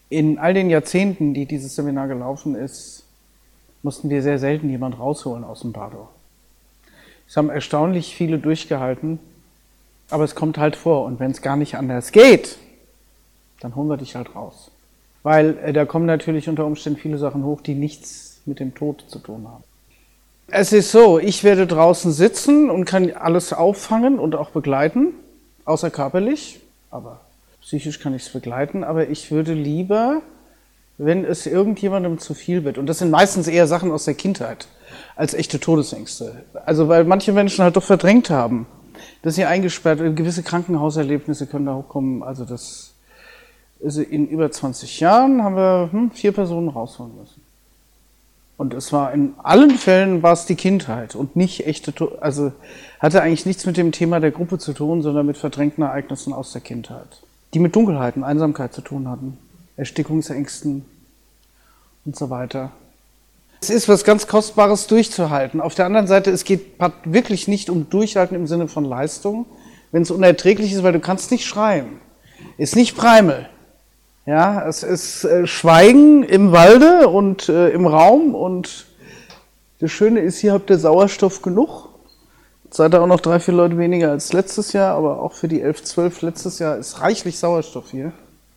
In all den Jahrzehnten, die dieses Seminar gelaufen ist, mussten wir sehr selten jemand rausholen aus dem Bardo. Es haben erstaunlich viele durchgehalten, aber es kommt halt vor. Und wenn es gar nicht anders geht, dann holen wir dich halt raus. Weil da kommen natürlich unter Umständen viele Sachen hoch, die nichts mit dem Tod zu tun haben. Es ist so, ich werde draußen sitzen und kann alles auffangen und auch begleiten, außer körperlich, aber psychisch kann ich es begleiten. Aber ich würde lieber, wenn es irgendjemandem zu viel wird, und das sind meistens eher Sachen aus der Kindheit, als echte Todesängste. Also weil manche Menschen halt doch verdrängt haben, dass sie eingesperrt, gewisse Krankenhauserlebnisse können da hochkommen. Also das ist in über 20 Jahren haben wir 4 Personen rausholen müssen. Und es war in allen Fällen war es die Kindheit und nicht echte, also hatte eigentlich nichts mit dem Thema der Gruppe zu tun, sondern mit verdrängten Ereignissen aus der Kindheit, die mit Dunkelheiten, Einsamkeit zu tun hatten, Erstickungsängsten und so weiter. Es ist was ganz Kostbares durchzuhalten. Auf der anderen Seite, es geht wirklich nicht um Durchhalten im Sinne von Leistung, wenn es unerträglich ist, weil du kannst nicht schreien. Ist nicht Primal. Ja, es ist Schweigen im Walde und im Raum und das Schöne ist, hier habt ihr Sauerstoff genug. Jetzt seid ihr auch noch 3, 4 Leute weniger als letztes Jahr, aber auch für die 11, 12 letztes Jahr ist reichlich Sauerstoff hier.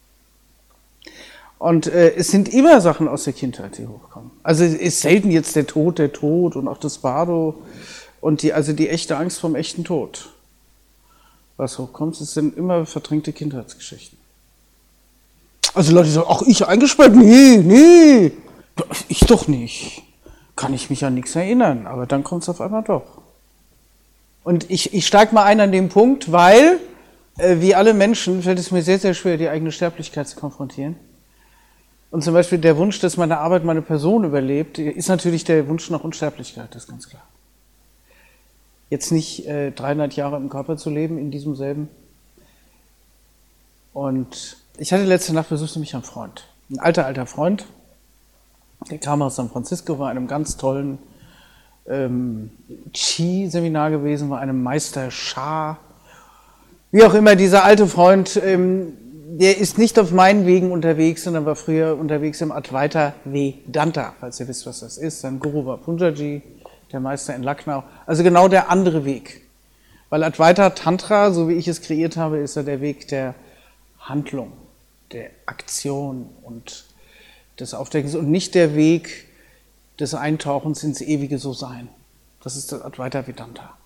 Und es sind immer Sachen aus der Kindheit, die hochkommen. Also es ist selten jetzt der Tod und auch das Bardo und die echte Angst vom echten Tod. Was hochkommt, es sind immer verdrängte Kindheitsgeschichten. Also Leute sagen, ach, ich eingesperrt? Nee, ich doch nicht. Kann ich mich an nichts erinnern, aber dann kommt es auf einmal doch. Und ich steige mal ein an dem Punkt, weil, wie alle Menschen, fällt es mir sehr, sehr schwer, die eigene Sterblichkeit zu konfrontieren. Und zum Beispiel der Wunsch, dass meine Arbeit meine Person überlebt, ist natürlich der Wunsch nach Unsterblichkeit, das ist ganz klar. Jetzt nicht 300 Jahre im Körper zu leben, in diesem selben. Und ich hatte letzte Nacht besuchte mich ein Freund, ein alter Freund, der kam aus San Francisco, war in einem ganz tollen Qi-Seminar gewesen, war einem Meister Sha, wie auch immer, dieser alte Freund, der ist nicht auf meinen Wegen unterwegs, sondern war früher unterwegs im Advaita Vedanta, falls ihr wisst, was das ist. Sein Guru war Punjaji, der Meister in Lucknow, also genau der andere Weg. Weil Advaita Tantra, so wie ich es kreiert habe, ist ja der Weg der Handlung, der Aktion und des Aufdeckens und nicht der Weg des Eintauchens ins ewige So-Sein. Das ist das Advaita Vedanta.